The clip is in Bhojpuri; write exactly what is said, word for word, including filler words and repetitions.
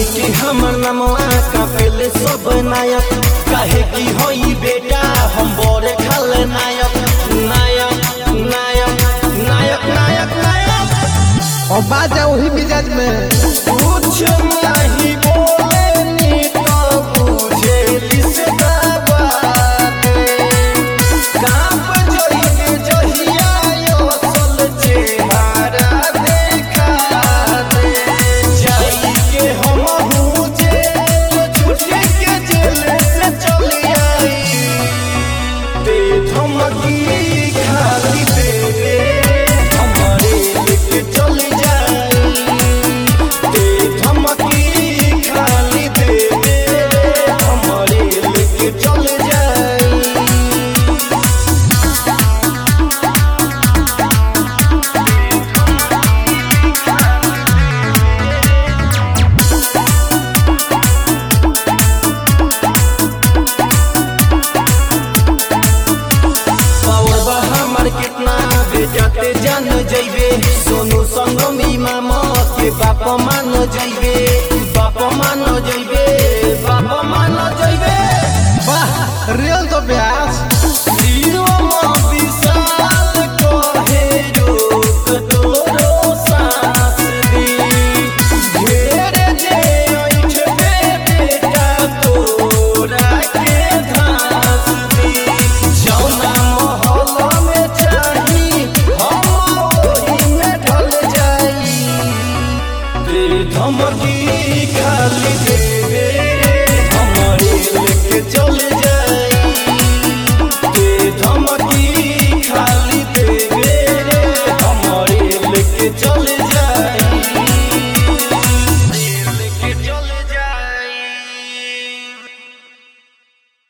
सुनी कि हमर नमवा का पहले सब नायक काहे की होई बेटा हम बड़े खल नायक नायक नायक नायक नायक नायक और बात है वही मिजाज में कुछ नहीं बोले नी तो बुझे लिसे बाते काप जोई के जहिया यो सल चेहरा देखा दे जाई के हम हूँ जे छुट्टी के जेल से चली आई ते धमकी खाली दे दे हमारे लेके चली जाई ते धमकी खाली दे दे हमारे लेके चली जाई कितना बेजाते जान जइबे सोनू संगम इमाम के बाप मान जइबे बाप मान जइबे